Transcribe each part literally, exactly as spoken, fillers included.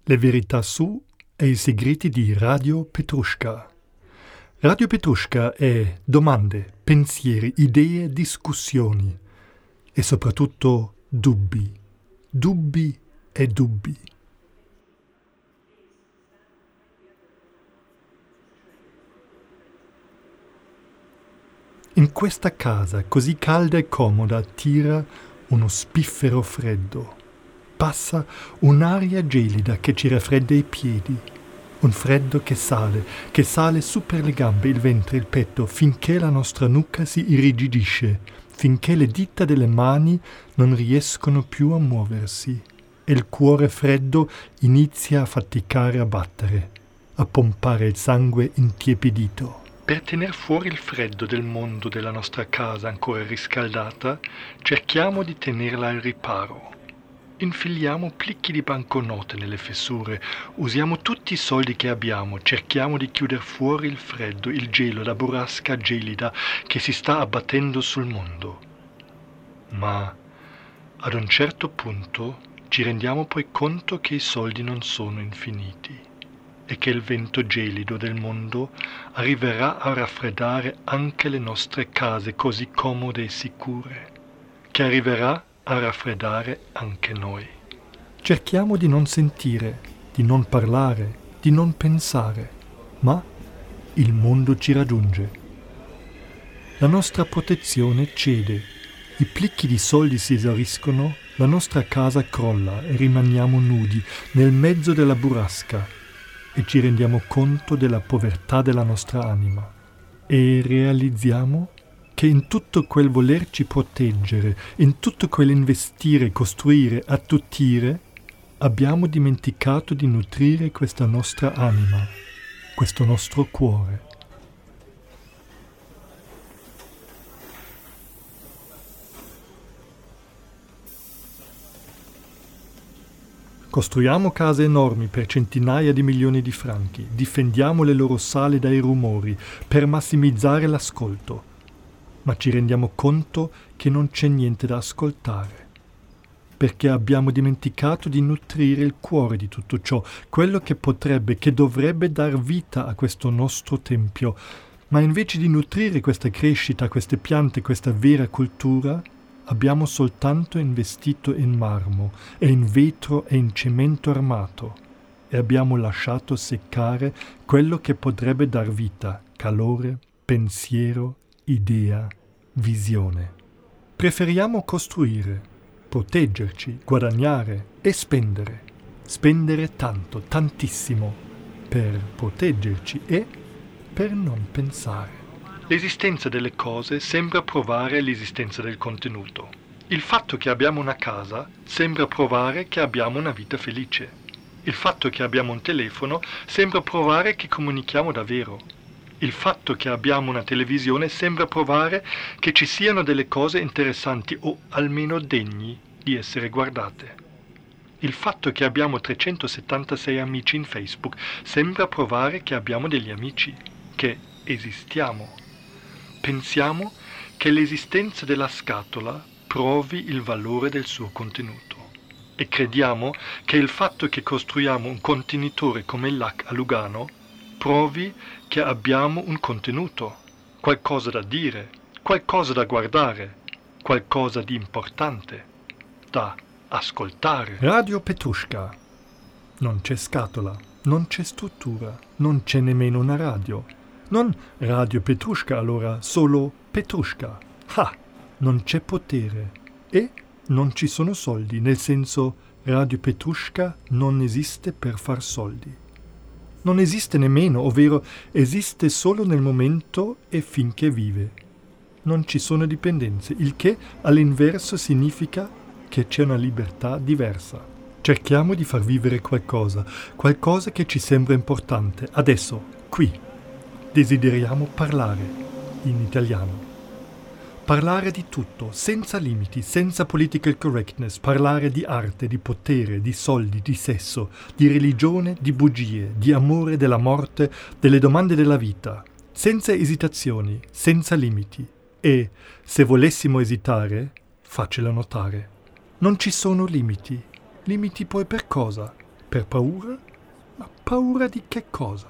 Le verità su e i segreti di Radio Petrushka. Radio Petrushka è domande, pensieri, idee, discussioni e soprattutto dubbi, dubbi e dubbi. In questa casa così calda e comoda tira uno spiffero freddo. Passa un'aria gelida che ci raffredda i piedi, un freddo che sale, che sale su per le gambe, il ventre, il petto, finché la nostra nuca si irrigidisce, finché le dita delle mani non riescono più a muoversi e il cuore freddo inizia a faticare a battere, a pompare il sangue intiepidito. Per tener fuori il freddo del mondo della nostra casa ancora riscaldata, cerchiamo di tenerla al riparo. Infiliamo plicchi di banconote nelle fessure, usiamo tutti i soldi che abbiamo, cerchiamo di chiudere fuori il freddo, il gelo, la burrasca gelida che si sta abbattendo sul mondo. Ma ad un certo punto ci rendiamo poi conto che i soldi non sono infiniti e che il vento gelido del mondo arriverà a raffreddare anche le nostre case così comode e sicure, che arriverà a raffreddare anche noi. Cerchiamo di non sentire, di non parlare, di non pensare, ma il mondo ci raggiunge. La nostra protezione cede, i plicchi di soldi si esauriscono, la nostra casa crolla e rimaniamo nudi nel mezzo della burrasca e ci rendiamo conto della povertà della nostra anima e realizziamo che in tutto quel volerci proteggere, in tutto quell'investire, costruire, attutire, abbiamo dimenticato di nutrire questa nostra anima, questo nostro cuore. Costruiamo case enormi per centinaia di milioni di franchi, difendiamo le loro sale dai rumori per massimizzare l'ascolto. Ma ci rendiamo conto che non c'è niente da ascoltare, perché abbiamo dimenticato di nutrire il cuore di tutto ciò, quello che potrebbe, che dovrebbe dar vita a questo nostro tempio. Ma invece di nutrire questa crescita, queste piante, questa vera cultura, abbiamo soltanto investito in marmo e in vetro e in cemento armato e abbiamo lasciato seccare quello che potrebbe dar vita, calore, pensiero, idea, visione. Preferiamo costruire, proteggerci, guadagnare e spendere. Spendere tanto, tantissimo, per proteggerci e per non pensare. L'esistenza delle cose sembra provare l'esistenza del contenuto. Il fatto che abbiamo una casa sembra provare che abbiamo una vita felice. Il fatto che abbiamo un telefono sembra provare che comunichiamo davvero. Il fatto che abbiamo una televisione sembra provare che ci siano delle cose interessanti o almeno degni di essere guardate. Il fatto che abbiamo trecentosettantasei amici in Facebook sembra provare che abbiamo degli amici, che esistiamo. Pensiamo che l'esistenza della scatola provi il valore del suo contenuto e crediamo che il fatto che costruiamo un contenitore come il L A C a Lugano provi che abbiamo un contenuto, qualcosa da dire, qualcosa da guardare, qualcosa di importante, da ascoltare. Radio Petrushka. Non c'è scatola, non c'è struttura, non c'è nemmeno una radio. Non Radio Petrushka allora, solo Petrushka. Ah, non c'è potere e non ci sono soldi, nel senso Radio Petrushka non esiste per far soldi. Non esiste nemmeno, ovvero esiste solo nel momento e finché vive. Non ci sono dipendenze, il che all'inverso significa che c'è una libertà diversa. Cerchiamo di far vivere qualcosa, qualcosa che ci sembra importante, adesso, qui. Desideriamo parlare in italiano. Parlare di tutto, senza limiti, senza political correctness, parlare di arte, di potere, di soldi, di sesso, di religione, di bugie, di amore, della morte, delle domande della vita, senza esitazioni, senza limiti. E, se volessimo esitare, faccelo notare. Non ci sono limiti. Limiti poi per cosa? Per paura? Ma paura di che cosa?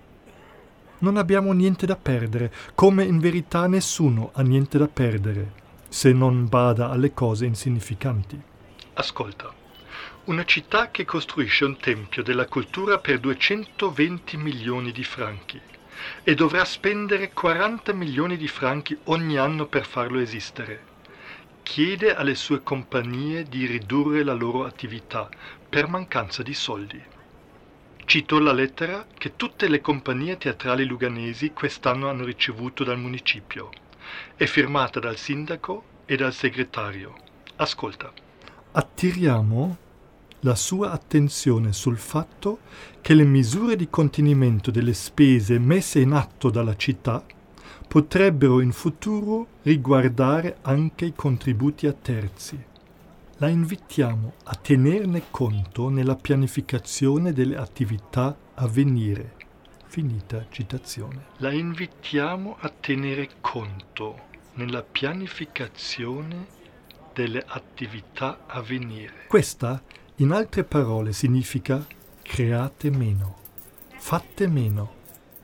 Non abbiamo niente da perdere, come in verità nessuno ha niente da perdere, se non bada alle cose insignificanti. Ascolta, una città che costruisce un tempio della cultura per duecentoventi milioni di franchi e dovrà spendere quaranta milioni di franchi ogni anno per farlo esistere. Chiede alle sue compagnie di ridurre la loro attività per mancanza di soldi. Cito la lettera che tutte le compagnie teatrali luganesi quest'anno hanno ricevuto dal municipio. È firmata dal sindaco e dal segretario. Ascolta. Attiriamo la sua attenzione sul fatto che le misure di contenimento delle spese messe in atto dalla città potrebbero in futuro riguardare anche i contributi a terzi. La invitiamo a tenerne conto nella pianificazione delle attività a venire. Finita citazione. La invitiamo a tenere conto nella pianificazione delle attività a venire. Questa, in altre parole, significa create meno, fate meno,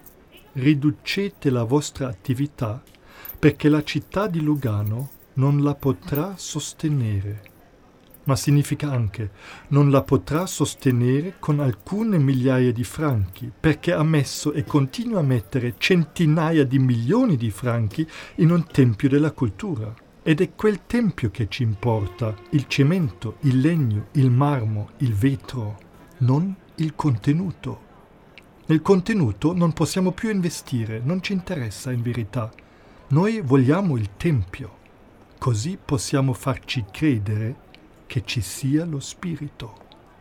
riducete la vostra attività perché la città di Lugano non la potrà sostenere. Ma significa anche non la potrà sostenere con alcune migliaia di franchi, perché ha messo e continua a mettere centinaia di milioni di franchi in un tempio della cultura. Ed è quel tempio che ci importa, il cemento, il legno, il marmo, il vetro, non il contenuto. Nel contenuto non possiamo più investire, non ci interessa in verità. Noi vogliamo il tempio, così possiamo farci credere che ci sia lo spirito.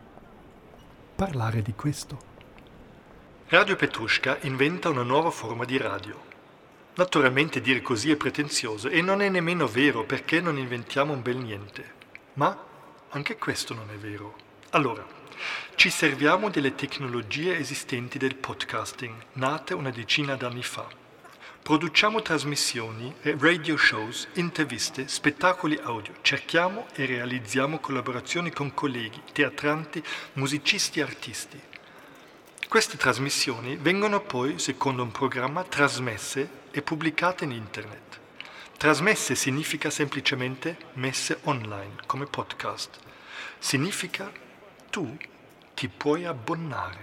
Parlare di questo. Radio Petrushka inventa una nuova forma di radio. Naturalmente dire così è pretenzioso e non è nemmeno vero perché non inventiamo un bel niente. Ma anche questo non è vero. Allora, ci serviamo delle tecnologie esistenti del podcasting, nate una decina d'anni fa. Produciamo trasmissioni, radio shows, interviste, spettacoli audio. Cerchiamo e realizziamo collaborazioni con colleghi, teatranti, musicisti e artisti. Queste trasmissioni vengono poi, secondo un programma, trasmesse e pubblicate in internet. Trasmesse significa semplicemente messe online, come podcast. Significa tu ti puoi abbonare.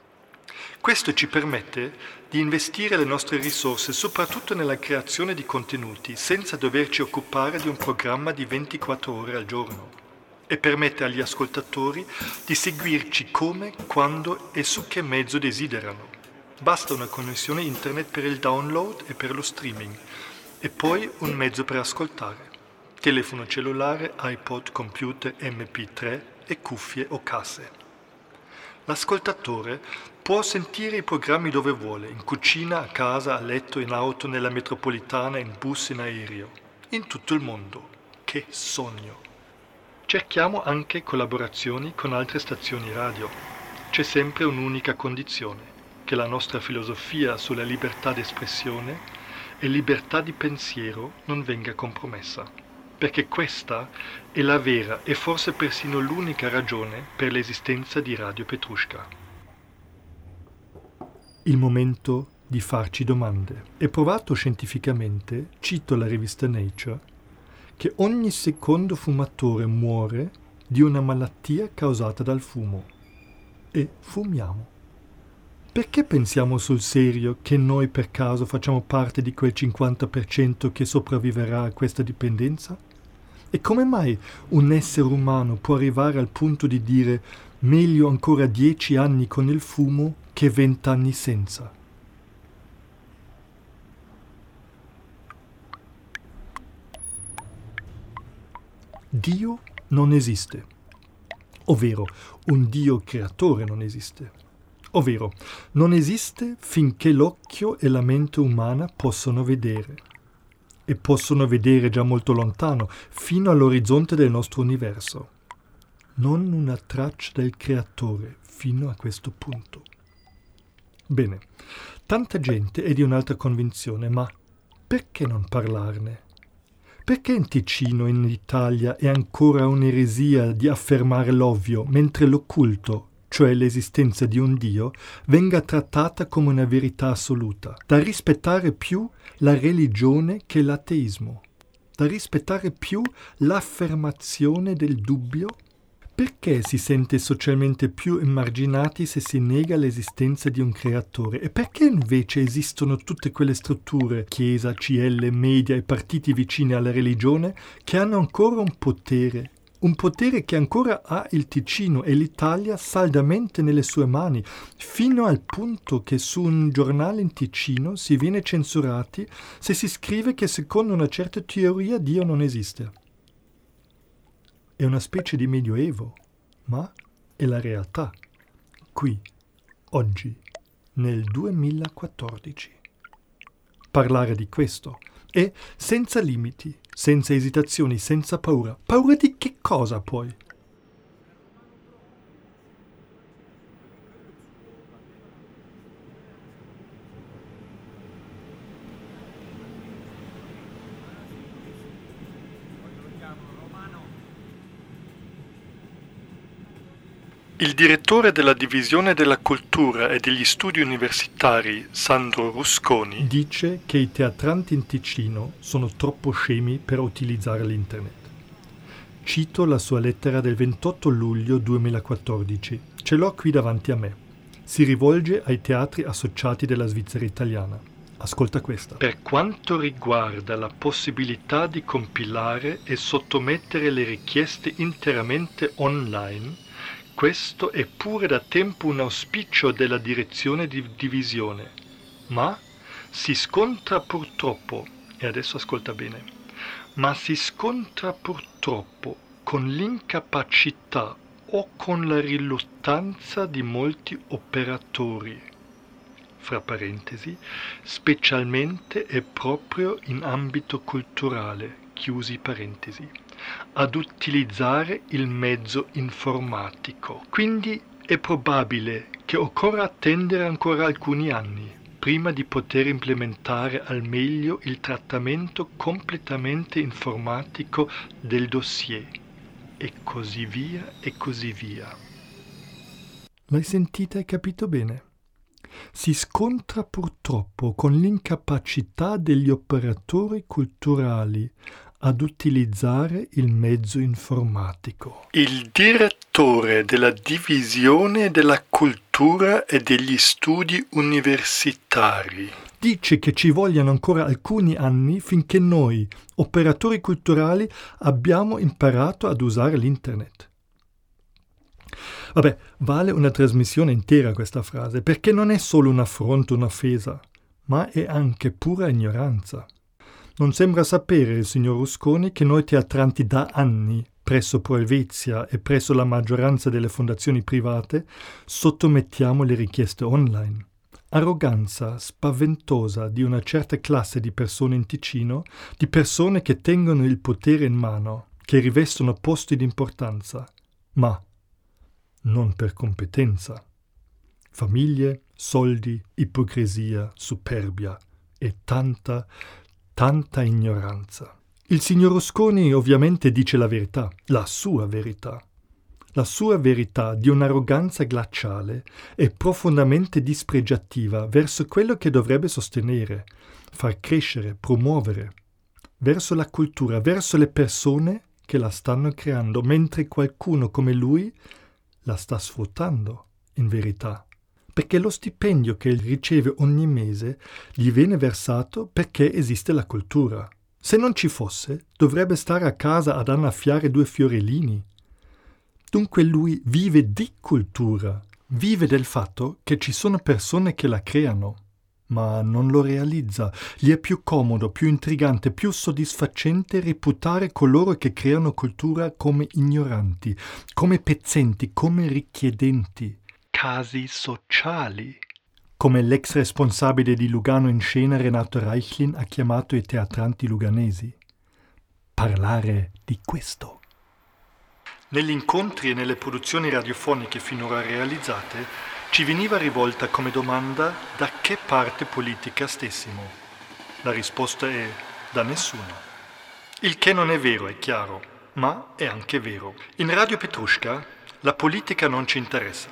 Questo ci permette di investire le nostre risorse soprattutto nella creazione di contenuti senza doverci occupare di un programma di ventiquattro ore al giorno e permette agli ascoltatori di seguirci come, quando e su che mezzo desiderano. Basta una connessione internet per il download e per lo streaming e poi un mezzo per ascoltare. Telefono cellulare, iPod, computer, emme pi tre e cuffie o casse. L'ascoltatore può sentire i programmi dove vuole, in cucina, a casa, a letto, in auto, nella metropolitana, in bus, in aereo, in tutto il mondo. Che sogno! Cerchiamo anche collaborazioni con altre stazioni radio. C'è sempre un'unica condizione, che la nostra filosofia sulla libertà d'espressione e libertà di pensiero non venga compromessa. Perché questa è la vera e forse persino l'unica ragione per l'esistenza di Radio Petrushka. Il momento di farci domande. È provato scientificamente, cito la rivista Nature, che ogni secondo fumatore muore di una malattia causata dal fumo. E fumiamo. Perché pensiamo sul serio che noi per caso facciamo parte di quel cinquanta per cento che sopravviverà a questa dipendenza? E come mai un essere umano può arrivare al punto di dire meglio ancora dieci anni con il fumo che vent'anni senza? Dio non esiste, ovvero un Dio creatore non esiste, ovvero non esiste finché l'occhio e la mente umana possono vedere. E possono vedere già molto lontano, fino all'orizzonte del nostro universo. Non una traccia del creatore fino a questo punto. Bene, tanta gente è di un'altra convinzione, ma perché non parlarne? Perché in Ticino, in Italia, è ancora un'eresia di affermare l'ovvio, mentre l'occulto cioè l'esistenza di un Dio, venga trattata come una verità assoluta, da rispettare più la religione che l'ateismo, da rispettare più l'affermazione del dubbio? Perché si sente socialmente più emarginati se si nega l'esistenza di un creatore? E perché invece esistono tutte quelle strutture, Chiesa, C L, media e partiti vicini alla religione, che hanno ancora un potere? Un potere che ancora ha il Ticino e l'Italia saldamente nelle sue mani, fino al punto che su un giornale in Ticino si viene censurati se si scrive che secondo una certa teoria Dio non esiste. È una specie di medioevo, ma è la realtà, qui, oggi, nel duemilaquattordici. Parlare di questo è senza limiti, senza esitazioni, senza paura. Paura di che cosa poi? Il direttore della Divisione della Cultura e degli Studi Universitari, Sandro Rusconi, dice che i teatranti in Ticino sono troppo scemi per utilizzare l'internet. Cito la sua lettera del ventotto luglio duemilaquattordici. Ce l'ho qui davanti a me. Si rivolge ai teatri associati della Svizzera italiana. Ascolta questa. Per quanto riguarda la possibilità di compilare e sottomettere le richieste interamente online, questo è pure da tempo un auspicio della direzione di divisione, ma si scontra purtroppo, e adesso ascolta bene, ma si scontra purtroppo con l'incapacità o con la riluttanza di molti operatori, fra parentesi, specialmente e proprio in ambito culturale, chiusi parentesi, ad utilizzare il mezzo informatico. Quindi è probabile che occorra attendere ancora alcuni anni prima di poter implementare al meglio il trattamento completamente informatico del dossier, e così via e così via. L'hai sentita e capito bene? Si scontra purtroppo con l'incapacità degli operatori culturali ad utilizzare il mezzo informatico. Il direttore della Divisione della Cultura e degli Studi Universitari dice che ci vogliano ancora alcuni anni finché noi, operatori culturali, abbiamo imparato ad usare l'internet. Vabbè, vale una trasmissione intera questa frase, perché non è solo un affronto, un'offesa, ma è anche pura ignoranza. Non sembra sapere il signor Rusconi che noi teatranti da anni, presso Pro Helvetia e presso la maggioranza delle fondazioni private, sottomettiamo le richieste online. Arroganza spaventosa di una certa classe di persone in Ticino, di persone che tengono il potere in mano, che rivestono posti di importanza, ma non per competenza. Famiglie, soldi, ipocrisia, superbia e tanta, tanta ignoranza. Il signor Rusconi ovviamente dice la verità, la sua verità. La sua verità di un'arroganza glaciale e profondamente dispregiativa verso quello che dovrebbe sostenere, far crescere, promuovere, verso la cultura, verso le persone che la stanno creando, mentre qualcuno come lui la sta sfruttando, in verità, perché lo stipendio che riceve ogni mese gli viene versato perché esiste la cultura. Se non ci fosse, dovrebbe stare a casa ad annaffiare due fiorellini. Dunque lui vive di cultura, vive del fatto che ci sono persone che la creano, ma non lo realizza. Gli è più comodo, più intrigante, più soddisfacente reputare coloro che creano cultura come ignoranti, come pezzenti, come richiedenti, casi sociali, come l'ex responsabile di Lugano in Scena Renato Reichlin ha chiamato i teatranti luganesi. Parlare di questo. Negli incontri e nelle produzioni radiofoniche finora realizzate ci veniva rivolta come domanda da che parte politica stessimo. La risposta è da nessuna. Il che non è vero, è chiaro, ma è anche vero. In Radio Petrushka la politica non ci interessa.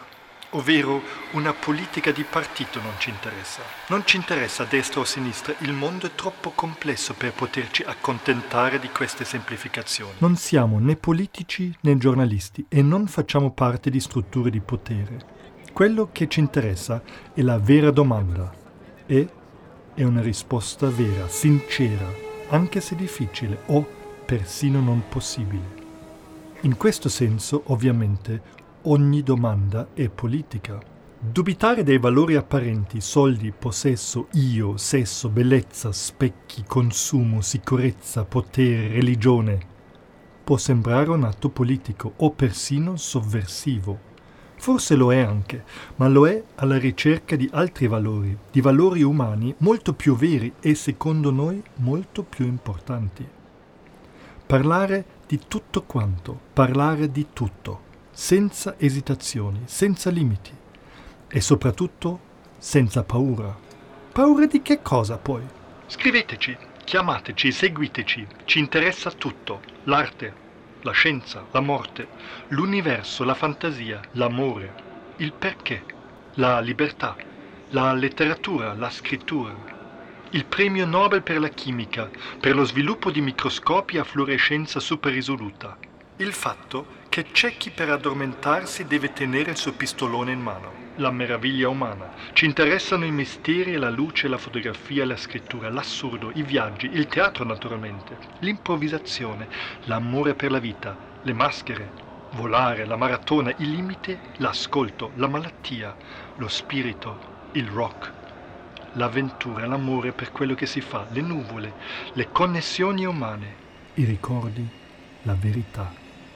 ovvero una politica di partito non ci interessa. Non ci interessa destra o sinistra, il mondo è troppo complesso per poterci accontentare di queste semplificazioni. Non siamo né politici né giornalisti e non facciamo parte di strutture di potere. Quello che ci interessa è la vera domanda e è una risposta vera, sincera, anche se difficile o persino non possibile. In questo senso, ovviamente, ogni domanda è politica. Dubitare dei valori apparenti, soldi, possesso, io, sesso, bellezza, specchi, consumo, sicurezza, potere, religione, può sembrare un atto politico o persino sovversivo. Forse lo è anche, ma lo è alla ricerca di altri valori, di valori umani molto più veri e, secondo noi, molto più importanti. Parlare di tutto quanto, parlare di tutto, senza esitazioni, senza limiti e soprattutto senza paura. Paura di che cosa poi? Scriveteci, chiamateci, seguiteci, ci interessa tutto, l'arte, la scienza, la morte, l'universo, la fantasia, l'amore, il perché, la libertà, la letteratura, la scrittura, il premio Nobel per la chimica, per lo sviluppo di microscopi a fluorescenza superrisoluta, il fatto che c'è chi per addormentarsi deve tenere il suo pistolone in mano, la meraviglia umana. Ci interessano i misteri e la luce, la fotografia, la scrittura, l'assurdo, i viaggi, il teatro naturalmente, l'improvvisazione, l'amore per la vita, le maschere, volare, la maratona, il limite, l'ascolto, la malattia, lo spirito, il rock, l'avventura, l'amore per quello che si fa, le nuvole, le connessioni umane, i ricordi, la verità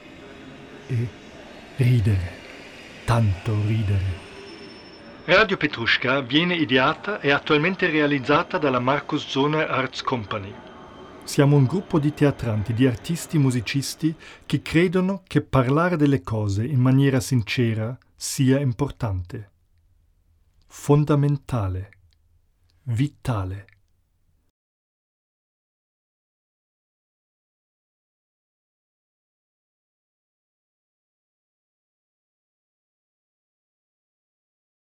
e ridere, tanto ridere. Radio Petrushka viene ideata e attualmente realizzata dalla Markus Zohner Arts Company. Siamo un gruppo di teatranti, di artisti musicisti che credono che parlare delle cose in maniera sincera sia importante, fondamentale, vitale.